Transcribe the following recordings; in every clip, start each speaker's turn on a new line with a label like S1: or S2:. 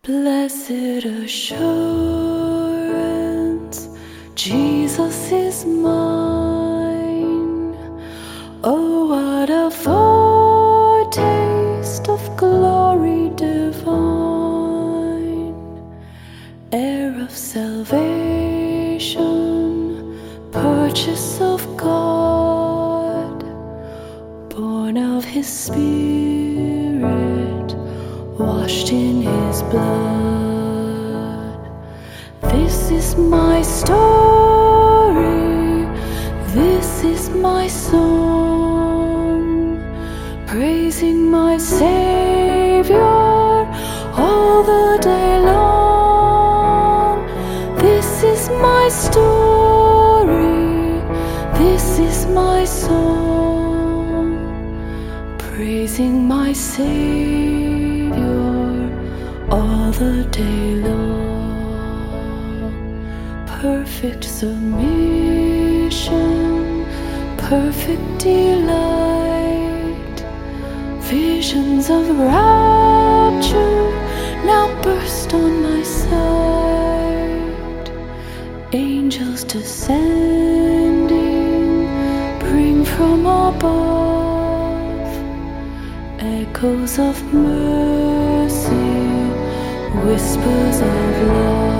S1: Blessed assurance, Jesus is mine. Oh, what a foretaste of glory divine, heir of salvation, purchase of God, born of His Spirit, washed in His blood. This is my story, this is my song, praising my Savior all the day long. This is my story, this is my song, praising my Savior all the day long. Perfect submission, perfect delight, visions of rapture now burst on my sight. Angels descending bring from above echoes of mercy, whispers of love.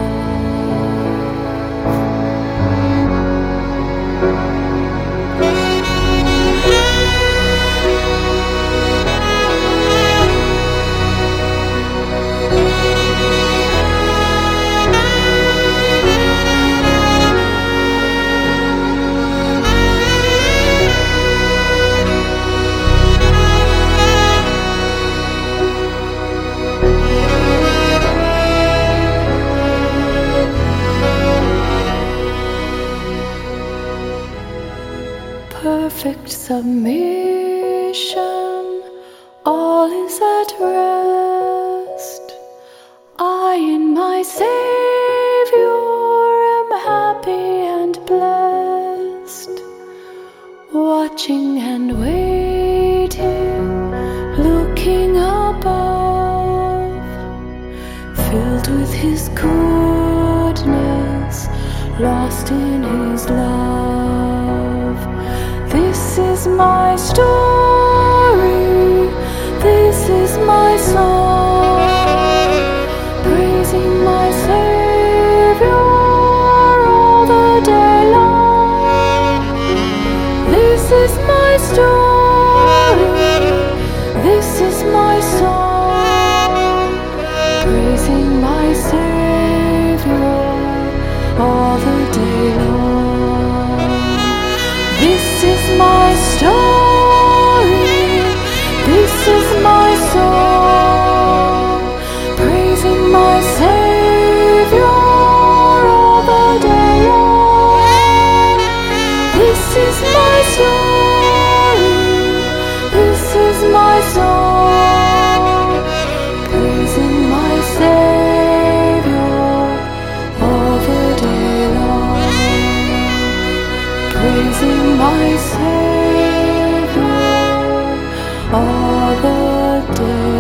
S1: Perfect submission, all is at rest. I in my Savior am happy and blessed, watching and waiting, looking above, filled with His goodness, lost in His love. This is my story, this is my song, praising my Savior all the day long. This is my story, this is my song, praising my Savior all the day long. This is my story, this is my song, praising my Savior all the day long. This is my story, this is my song, praising my Savior all the day long. Praising my Savior all the day.